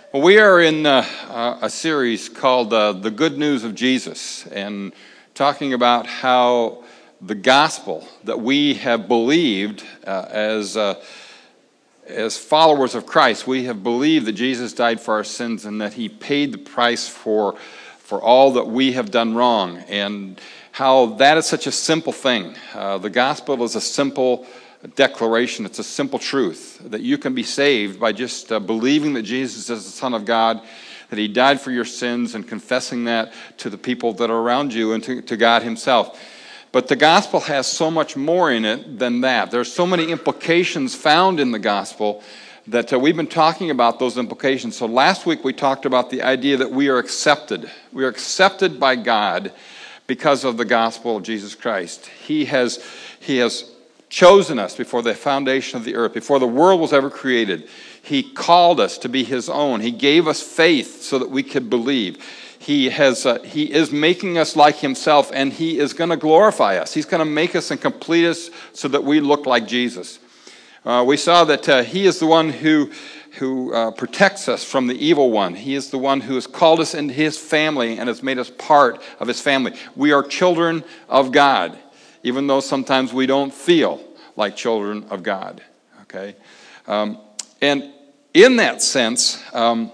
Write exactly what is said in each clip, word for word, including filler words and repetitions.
Well, we are in uh, uh, a series called uh, The Good News of Jesus, and talking about how the gospel that we have believed uh, as uh, as followers of Christ, we have believed that Jesus died for our sins and that he paid the price for, for all that we have done wrong, and how that is such a simple thing. Uh, the gospel is a simple declaration. It's a simple truth that you can be saved by just uh, believing that Jesus is the Son of God, that he died for your sins, and confessing that to the people that are around you and to, to God himself. But the gospel has so much more in it than that. There's so many implications found in the gospel that uh, we've been talking about those implications. So last week we talked about the idea that we are accepted. We are accepted by God because of the gospel of Jesus Christ. He has, he has chosen us before the foundation of the earth, before the world was ever created. He called us to be his own. He gave us faith so that we could believe. He has, uh, he is making us like himself, and he is going to glorify us. He's going to make us and complete us so that we look like Jesus. Uh, we saw that uh, he is the one who, who uh, protects us from the evil one. He is the one who has called us into his family and has made us part of his family. We are children of God, even though sometimes we don't feel like children of God, okay? Um, and in that sense, um,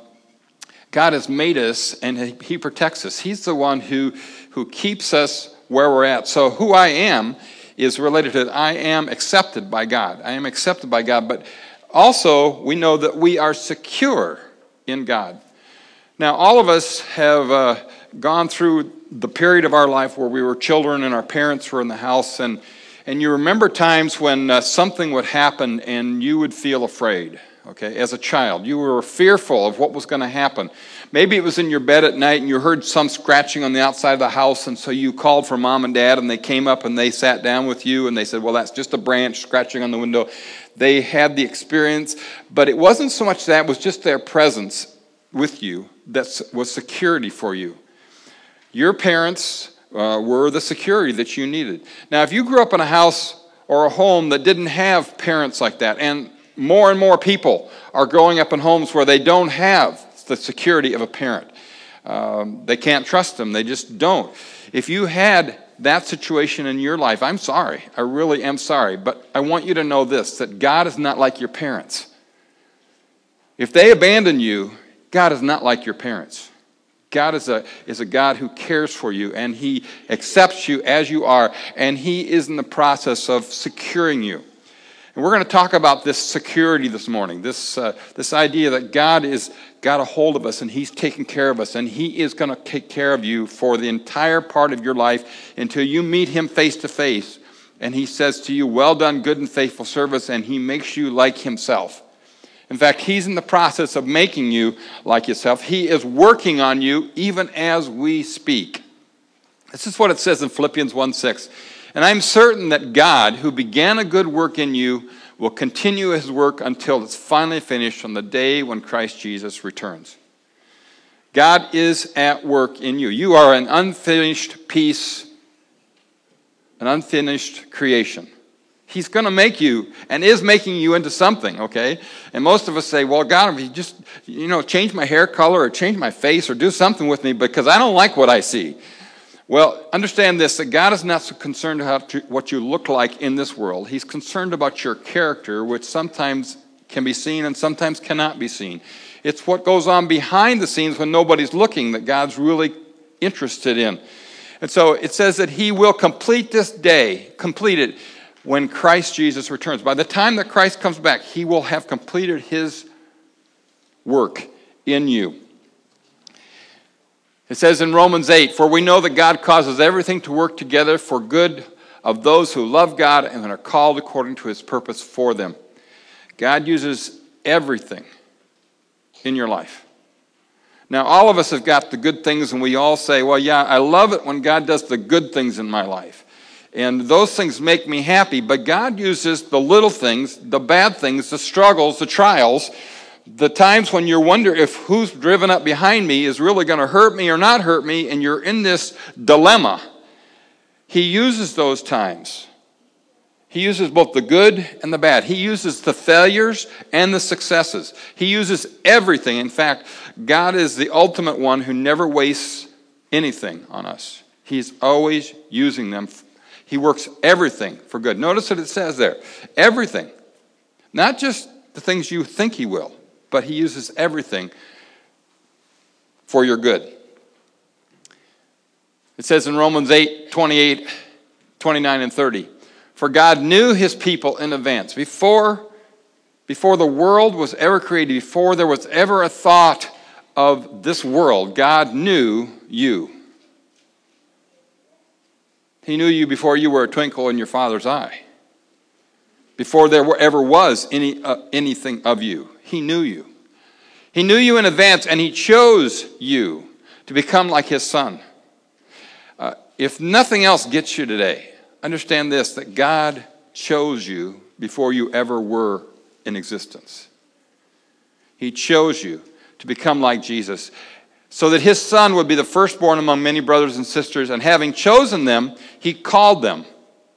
God has made us, and he protects us. He's the one who, who keeps us where we're at. So who I am is related to I am accepted by God. I am accepted by God, but also we know that we are secure in God. Now, all of us have uh, gone through the period of our life where we were children and our parents were in the house, and, and you remember times when uh, something would happen and you would feel afraid, okay? As a child, you were fearful of what was going to happen. Maybe it was in your bed at night and you heard some scratching on the outside of the house, and so you called for mom and dad, and they came up and they sat down with you and they said, well, that's just a branch scratching on the window. They had the experience, but it wasn't so much that, it was just their presence with you that was security for you. Your parents uh, were the security that you needed. Now, if you grew up in a house or a home that didn't have parents like that, and more and more people are growing up in homes where they don't have the security of a parent. Um, they can't trust them. They just don't. If you had that situation in your life, I'm sorry. I really am sorry. But I want you to know this, that God is not like your parents. If they abandon you, God is not like your parents. God is a, is a God who cares for you, and he accepts you as you are, and he is in the process of securing you. And we're going to talk about this security this morning, this, uh, this idea that God has got a hold of us, and he's taking care of us, and he is going to take care of you for the entire part of your life until you meet him face to face, and he says to you, well done, good and faithful service, and he makes you like himself. In fact, he's in the process of making you like himself. He is working on you even as we speak. This is what it says in Philippians one six. And I'm certain that God, who began a good work in you, will continue his work until it's finally finished on the day when Christ Jesus returns. God is at work in you. You are an unfinished piece, an unfinished creation. He's going to make you, and is making you into something, okay? And most of us say, well, God, if you just, you know, change my hair color or change my face or do something with me because I don't like what I see. Well, understand this, that God is not so concerned about what you look like in this world. He's concerned about your character, which sometimes can be seen and sometimes cannot be seen. It's what goes on behind the scenes when nobody's looking that God's really interested in. And so it says that he will complete this day, complete it, when Christ Jesus returns. By the time that Christ comes back, he will have completed his work in you. It says in Romans eight, for we know that God causes everything to work together for good of those who love God and are called according to his purpose for them. God uses everything in your life. Now, all of us have got the good things, and we all say, well, yeah, I love it when God does the good things in my life. And those things make me happy, but God uses the little things, the bad things, the struggles, the trials, the times when you wonder if who's driven up behind me is really going to hurt me or not hurt me, and you're in this dilemma. He uses those times. He uses both the good and the bad. He uses the failures and the successes. He uses everything. In fact, God is the ultimate one who never wastes anything on us. He's always using them. He works everything for good. Notice what it says there. Everything. Not just the things you think he will, but he uses everything for your good. It says in Romans eight, twenty-eight, twenty-nine, and thirty, for God knew his people in advance. Before, before the world was ever created, before there was ever a thought of this world, God knew you. He knew you before you were a twinkle in your father's eye. Before there were, ever was any uh, anything of you. He knew you. He knew you in advance, and he chose you to become like his son. Uh, if nothing else gets you today, understand this, that God chose you before you ever were in existence. He chose you to become like Jesus, so that his son would be the firstborn among many brothers and sisters, and having chosen them, he called them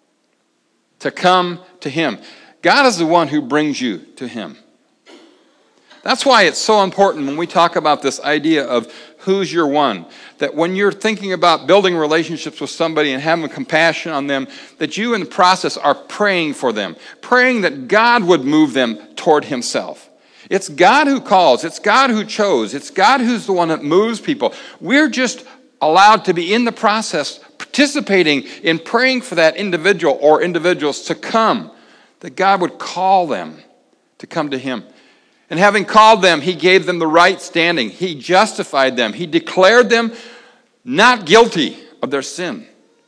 to come to him. God is the one who brings you to him. That's why it's so important when we talk about this idea of who's your one, that when you're thinking about building relationships with somebody and having compassion on them, that you in the process are praying for them, praying that God would move them toward himself. It's God who calls. It's God who chose. It's God who's the one that moves people. We're just allowed to be in the process, participating in praying for that individual or individuals to come, that God would call them to come to him. And having called them, he gave them the right standing. He justified them. He declared them not guilty of their sin.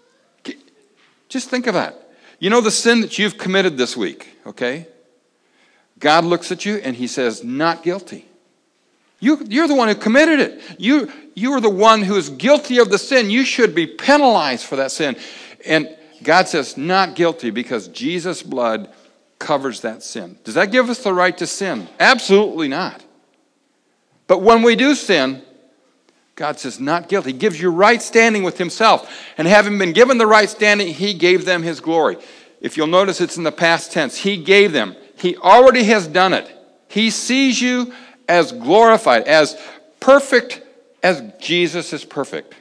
Just think of that. You know the sin that you've committed this week, okay? God looks at you and he says, not guilty. You, you're the one who committed it. You, you are the one who is guilty of the sin. You should be penalized for that sin. And God says, not guilty, because Jesus' blood covers that sin. Does that give us the right to sin? Absolutely not. But when we do sin, God says, not guilty. He gives you right standing with himself. And having been given the right standing, he gave them his glory. If you'll notice, it's in the past tense. He gave them. He already has done it. He sees you as glorified, as perfect as Jesus is perfect.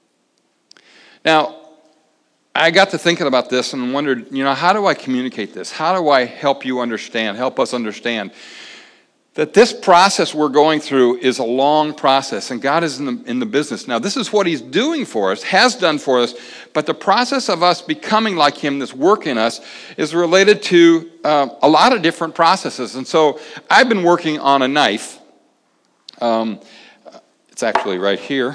Now, I got to thinking about this and wondered, you know, how do I communicate this? How do I help you understand, help us understand that this process we're going through is a long process, and God is in the, in the business. Now, this is what he's doing for us, has done for us, but the process of us becoming like him, this work in us, is related to uh, a lot of different processes. And so I've been working on a knife. Um, it's actually right here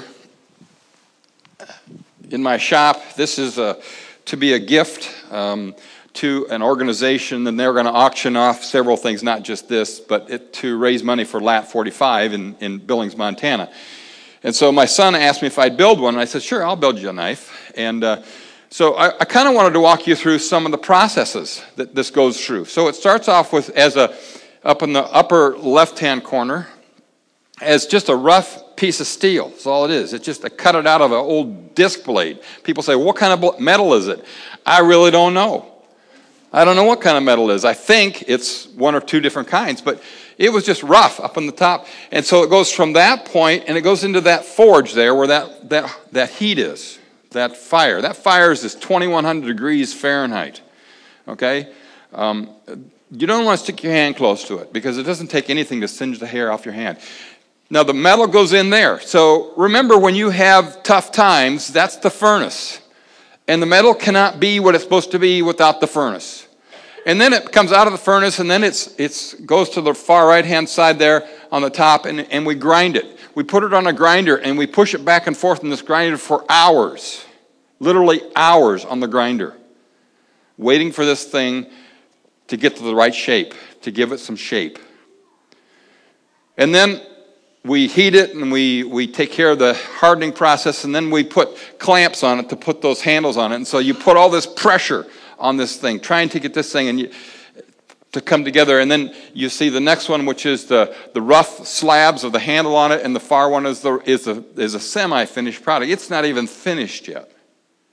in my shop. This is a, to be a gift um, to an organization, and they're going to auction off several things, not just this, but it, to raise money for Lat forty-five in, in Billings, Montana. And so my son asked me if I'd build one, and I said, sure, I'll build you a knife. And uh, so I, I kind of wanted to walk you through some of the processes that this goes through. So it starts off with, as a, up in the upper left-hand corner, as just a rough piece of steel. That's all it is. It's just a cut it out of an old disc blade. People say, what kind of metal is it? I really don't know. I don't know what kind of metal it is. I think it's one or two different kinds, but it was just rough up on the top. And so it goes from that point, and it goes into that forge there where that, that, that heat is, that fire. That fire is twenty-one hundred degrees Fahrenheit, okay? Um, you don't want to stick your hand close to it because it doesn't take anything to singe the hair off your hand. Now, the metal goes in there. So remember, when you have tough times, that's the furnace. And the metal cannot be what it's supposed to be without the furnace. And then it comes out of the furnace, and then it's it's goes to the far right-hand side there on the top, and, and we grind it. We put it on a grinder, and we push it back and forth in this grinder for hours. Literally hours on the grinder. Waiting for this thing to get to the right shape, to give it some shape. And then we heat it, and we, we take care of the hardening process, and then we put clamps on it to put those handles on it. And so you put all this pressure on this thing, trying to get this thing and you, to come together. And then you see the next one, which is the, the rough slabs of the handle on it, and the far one is, the, is, a, is a semi-finished product. It's not even finished yet.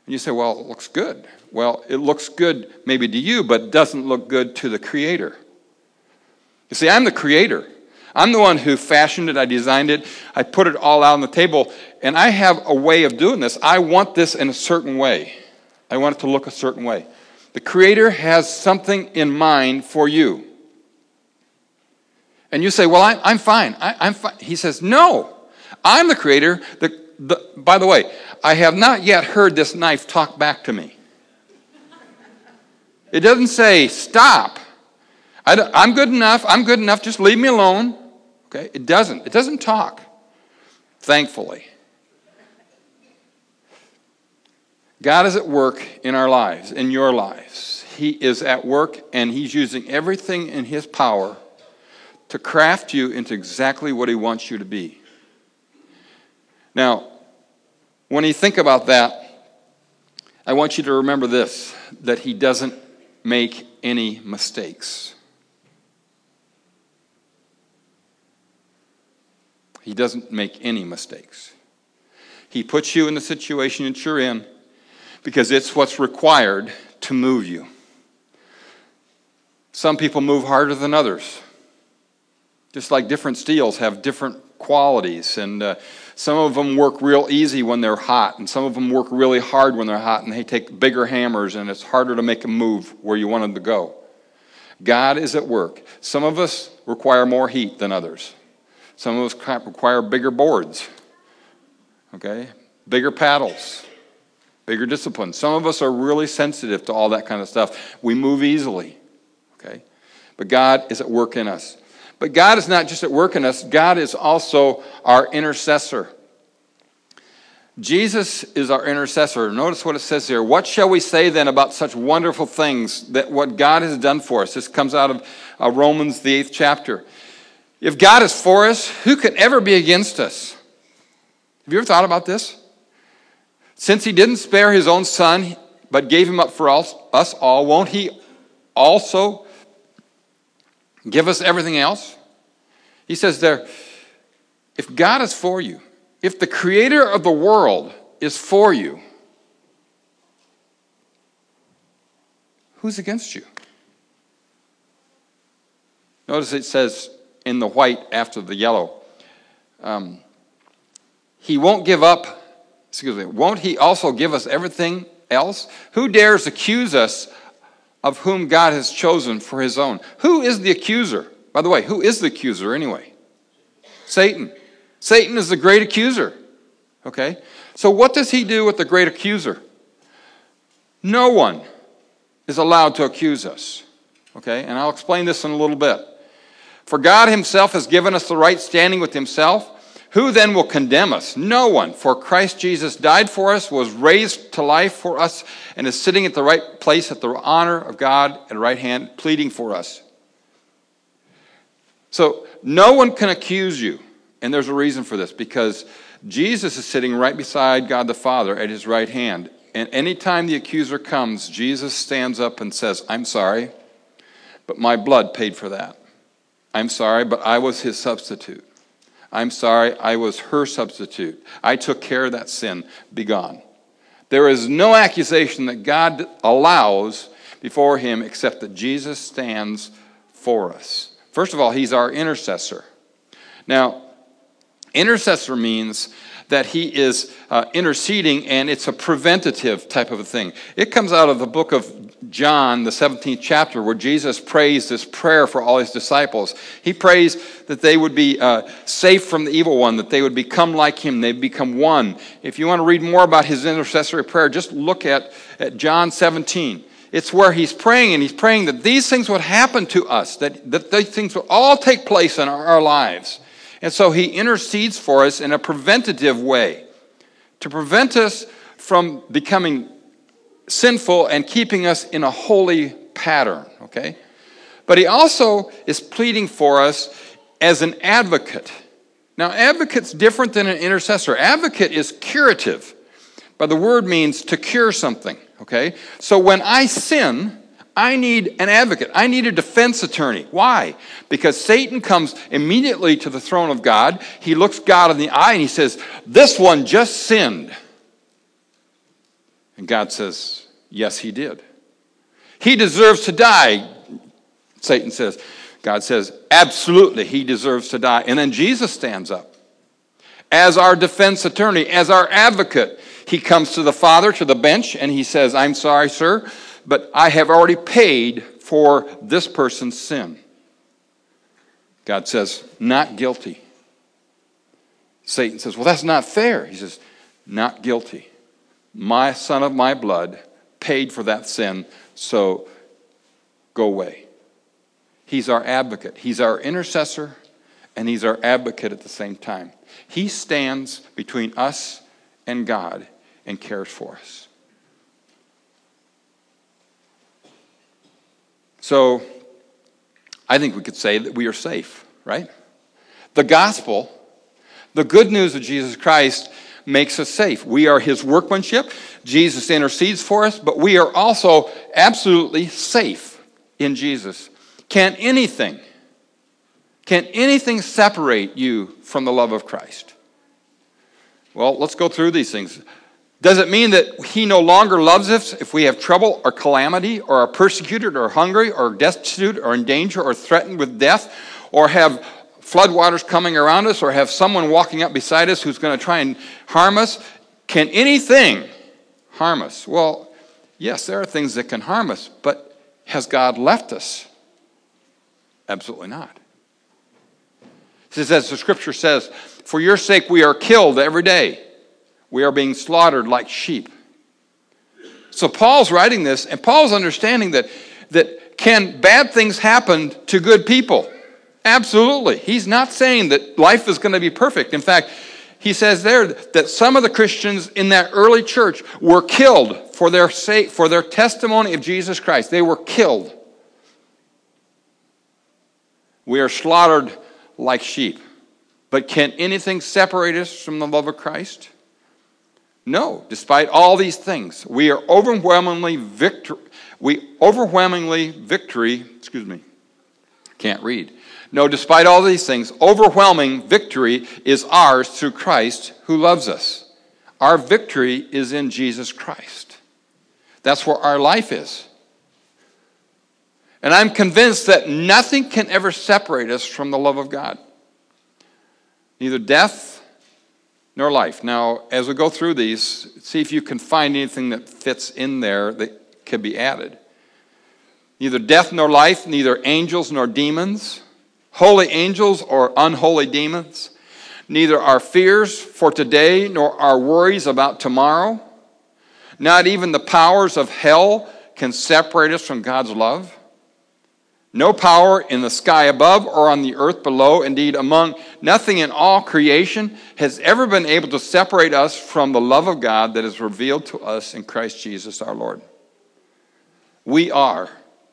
And you say, well, it looks good. Well, it looks good maybe to you, but it doesn't look good to the Creator. You see, I'm the Creator. I'm the one who fashioned it. I designed it. I put it all out on the table. And I have a way of doing this. I want this in a certain way. I want it to look a certain way. The Creator has something in mind for you. And you say, well, I, I'm fine. I, I'm fine. He says, no, I'm the Creator. The, the, by the way, I have not yet heard this knife talk back to me. It doesn't say, stop. I I'm good enough. I'm good enough. Just leave me alone. Okay? It doesn't. It doesn't talk. Thankfully. God is at work in our lives, in your lives. He is at work, and He's using everything in His power to craft you into exactly what He wants you to be. Now, when you think about that, I want you to remember this, that He doesn't make any mistakes. He doesn't make any mistakes. He puts you in the situation that you're in because it's what's required to move you. Some people move harder than others. Just like different steels have different qualities. And uh, some of them work real easy when they're hot. And some of them work really hard when they're hot. And they take bigger hammers and it's harder to make them move where you want them to go. God is at work. Some of us require more heat than others. Some of us require bigger boards. Okay? Bigger paddles. Bigger discipline. Some of us are really sensitive to all that kind of stuff. We move easily. Okay? But God is at work in us. But God is not just at work in us. God is also our intercessor. Jesus is our intercessor. Notice what it says here. What shall we say then about such wonderful things that what God has done for us? This comes out of uh, Romans, the eighth chapter. If God is for us, who can ever be against us? Have you ever thought about this? Since He didn't spare His own Son, but gave Him up for us all, won't He also give us everything else? He says there, if God is for you, if the Creator of the world is for you, who's against you? Notice it says in the white after the yellow, um, He won't give up, excuse me, won't He also give us everything else? Who dares accuse us of whom God has chosen for His own? Who is the accuser? By the way, who is the accuser anyway? Satan. Satan is the great accuser. Okay? So what does he do with the great accuser? No one is allowed to accuse us. Okay? And I'll explain this in a little bit. For God Himself has given us the right standing with Himself. Who then will condemn us? No one. For Christ Jesus died for us, was raised to life for us, and is sitting at the right place at the honor of God at the right hand, pleading for us. So no one can accuse you. And there's a reason for this, because Jesus is sitting right beside God the Father at His right hand. And anytime the accuser comes, Jesus stands up and says, I'm sorry, but my blood paid for that. I'm sorry, but I was His substitute. I'm sorry, I was her substitute. I took care of that sin. Be gone. There is no accusation that God allows before Him except that Jesus stands for us. First of all, He's our intercessor. Now, intercessor means that He is uh, interceding, and it's a preventative type of a thing. It comes out of the book of John, the seventeenth chapter, where Jesus prays this prayer for all His disciples. He prays that they would be uh, safe from the evil one, that they would become like Him, they'd become one. If you want to read more about His intercessory prayer, just look at, at John seventeen. It's where He's praying, and He's praying that these things would happen to us, that, that these things would all take place in our, our lives. And so He intercedes for us in a preventative way to prevent us from becoming sinful and keeping us in a holy pattern, okay? But He also is pleading for us as an advocate. Now, advocate's different than an intercessor. Advocate is curative, but the word means to cure something, okay? So when I sin, I need an advocate. I need a defense attorney. Why? Because Satan comes immediately to the throne of God. He looks God in the eye and he says, this one just sinned. And God says, yes, he did. He deserves to die, Satan says. God says, absolutely, he deserves to die. And then Jesus stands up as our defense attorney, as our advocate. He comes to the Father, to the bench, and he says, I'm sorry, sir, but I have already paid for this person's sin. God says, not guilty. Satan says, well, that's not fair. He says, not guilty. My son of my blood paid for that sin, so go away. He's our advocate. He's our intercessor, and he's our advocate at the same time. He stands between us and God and cares for us. So, I think we could say that we are safe, right? The gospel, the good news of Jesus Christ, makes us safe. We are his workmanship. Jesus intercedes for us, but we are also absolutely safe in Jesus. Can anything, can anything separate you from the love of Christ? Well, let's go through these things. Does it mean that he no longer loves us if we have trouble or calamity or are persecuted or hungry or destitute or in danger or threatened with death or have floodwaters coming around us or have someone walking up beside us who's going to try and harm us? Can anything harm us? Well, yes, there are things that can harm us, but has God left us? Absolutely not. It says, as the scripture says, for your sake we are killed every day. We are being slaughtered like sheep. So Paul's writing this, and Paul's understanding that, that can bad things happen to good people? Absolutely. He's not saying that life is going to be perfect. In fact, he says there that some of the Christians in that early church were killed for their sake, for their testimony of Jesus Christ. They were killed. We are slaughtered like sheep. But can anything separate us from the love of Christ? No. Despite all these things, we are overwhelmingly victor. We overwhelmingly victory. Excuse me. Can't read. No. Despite all these things, overwhelming victory is ours through Christ who loves us. Our victory is in Jesus Christ. That's where our life is. And I'm convinced that nothing can ever separate us from the love of God. Neither death nor life. Now, as we go through these, see if you can find anything that fits in there that can be added. Neither death nor life, neither angels nor demons, holy angels or unholy demons, neither our fears for today nor our worries about tomorrow, not even the powers of hell can separate us from God's love. No power in the sky above or on the earth below, indeed among nothing in all creation, has ever been able to separate us from the love of God that is revealed to us in Christ Jesus our Lord. We are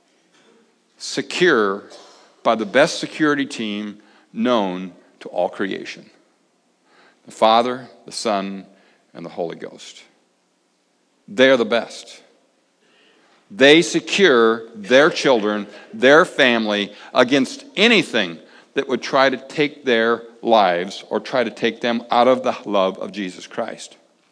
secure by the best security team known to all creation. The Father, the Son, and the Holy Ghost. They're the best. They secure their children, their family, against anything that would try to take their lives or try to take them out of the love of Jesus Christ.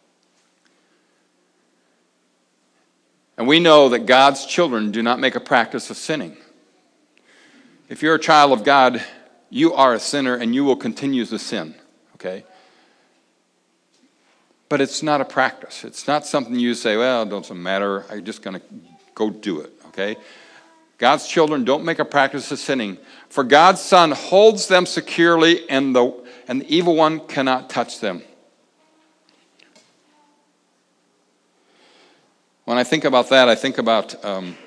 And we know that God's children do not make a practice of sinning. If you're a child of God, you are a sinner and you will continue to sin, okay? But it's not a practice. It's not something you say, well, it doesn't matter. I'm just going to go do it, okay? God's children don't make a practice of sinning. For God's Son holds them securely, and the, and the evil one cannot touch them. When I think about that, I think about um,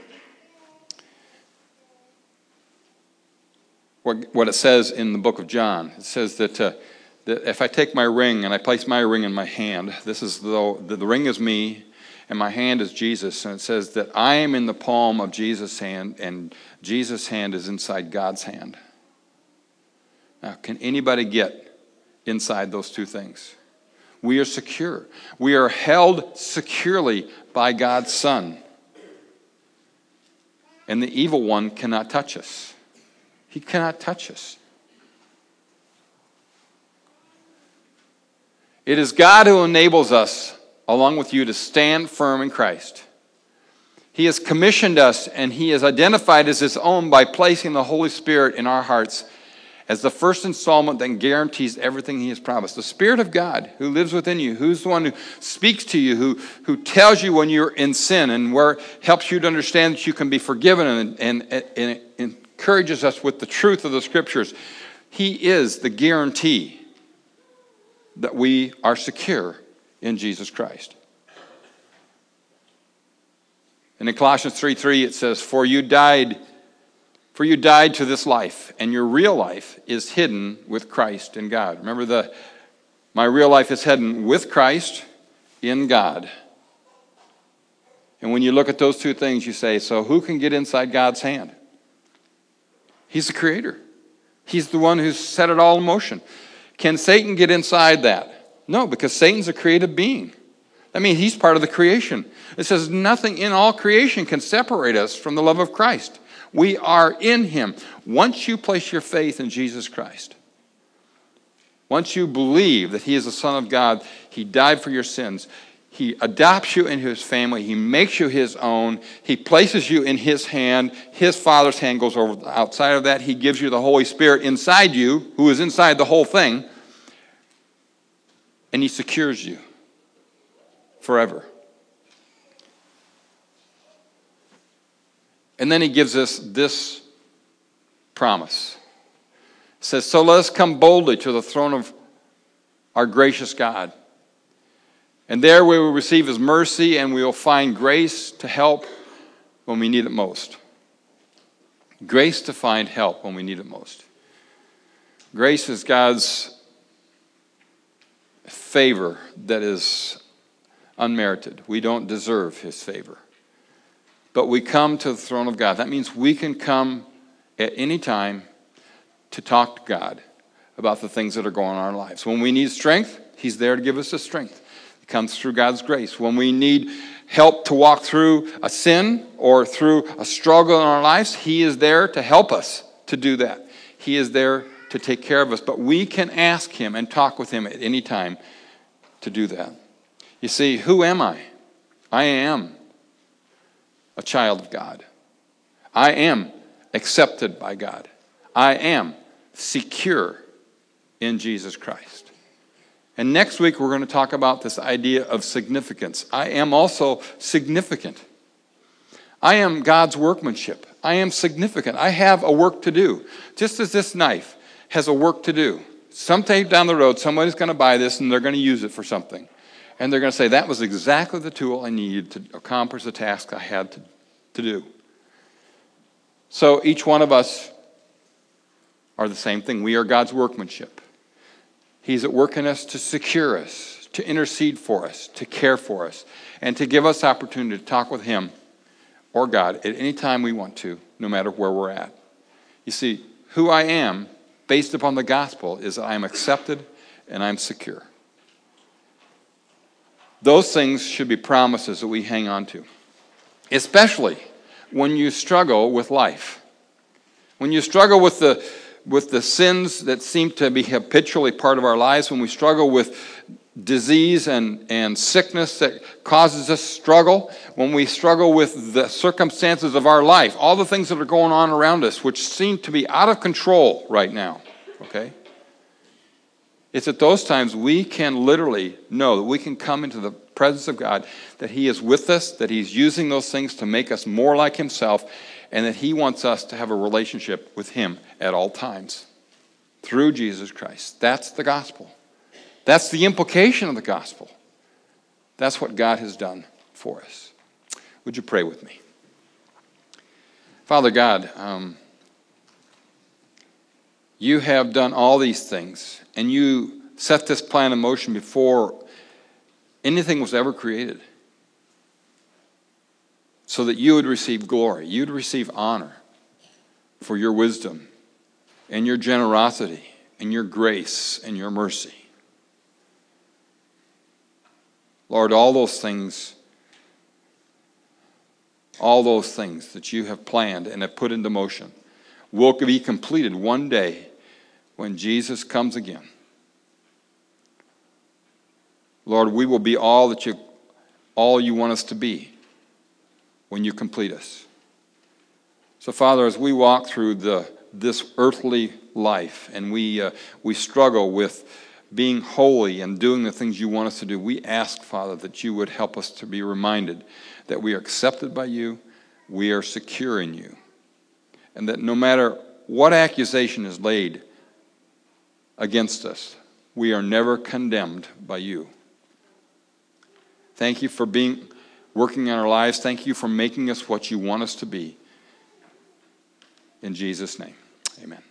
what, what it says in the book of John. It says that, uh, that if I take my ring and I place my ring in my hand, this is though the, the ring is me, and my hand is Jesus. And it says that I am in the palm of Jesus' hand, and Jesus' hand is inside God's hand. Now, can anybody get inside those two things? We are secure. We are held securely by God's Son. And the evil one cannot touch us. He cannot touch us. It is God who enables us along with you, to stand firm in Christ. He has commissioned us, and he is identified as his own by placing the Holy Spirit in our hearts as the first installment that guarantees everything he has promised. The Spirit of God who lives within you, who's the one who speaks to you, who, who tells you when you're in sin and where helps you to understand that you can be forgiven and, and, and encourages us with the truth of the Scriptures. He is the guarantee that we are secure in Jesus Christ. And in Colossians three three it says, For you died For you died to this life, and your real life is hidden with Christ in God. Remember, the my real life is hidden with Christ in God. And when you look at those two things, you say, so who can get inside God's hand? He's the creator. He's the one who's set it all in motion. Can Satan get inside that? No, because Satan's a creative being. I mean, he's part of the creation. It says nothing in all creation can separate us from the love of Christ. We are in him. Once you place your faith in Jesus Christ, once you believe that he is the Son of God, he died for your sins, he adopts you into his family, he makes you his own, he places you in his hand, his Father's hand goes over outside of that, he gives you the Holy Spirit inside you, who is inside the whole thing, and he secures you forever. And then he gives us this promise. It says, so let us come boldly to the throne of our gracious God. And there we will receive his mercy, and we will find grace to help when we need it most. Grace to find help when we need it most. Grace is God's favor that is unmerited. We don't deserve his favor. But we come to the throne of God. That means we can come at any time to talk to God about the things that are going on in our lives. When we need strength, he's there to give us the strength. It comes through God's grace. When we need help to walk through a sin or through a struggle in our lives, he is there to help us to do that. He is there to take care of us. But we can ask him and talk with him at any time to do that. You see, who am I? I am a child of God. I am accepted by God. I am secure in Jesus Christ. And next week we're going to talk about this idea of significance. I am also significant. I am God's workmanship. I am significant. I have a work to do. Just as this knife has a work to do. Sometime down the road, somebody's going to buy this and they're going to use it for something. And they're going to say, that was exactly the tool I needed to accomplish the task I had to, to do. So each one of us are the same thing. We are God's workmanship. He's at work in us to secure us, to intercede for us, to care for us, and to give us opportunity to talk with him or God at any time we want to, no matter where we're at. You see, who I am, based upon the gospel, is that I am accepted and I'm secure. Those things should be promises that we hang on to, especially when you struggle with life. When you struggle with the, with the sins that seem to be habitually part of our lives, when we struggle with disease and, and sickness that causes us struggle, when we struggle with the circumstances of our life, all the things that are going on around us, which seem to be out of control right now, okay? It's at those times we can literally know that we can come into the presence of God, that he is with us, that he's using those things to make us more like himself, and that he wants us to have a relationship with him at all times through Jesus Christ. That's the gospel. That's the implication of the gospel. That's what God has done for us. Would you pray with me? Father God, um, you have done all these things, and you set this plan in motion before anything was ever created, so that you would receive glory, you'd receive honor for your wisdom and your generosity and your grace and your mercy. Lord, all those things, all those things that you have planned and have put into motion will be completed one day when Jesus comes again. Lord, we will be all that you all you want us to be when you complete us. So, Father, as we walk through the this earthly life and we uh, we struggle with being holy and doing the things you want us to do, we ask, Father, that you would help us to be reminded that we are accepted by you, we are secure in you, and that no matter what accusation is laid against us, we are never condemned by you. Thank you for being working in our lives. Thank you for making us what you want us to be. In Jesus' name, amen.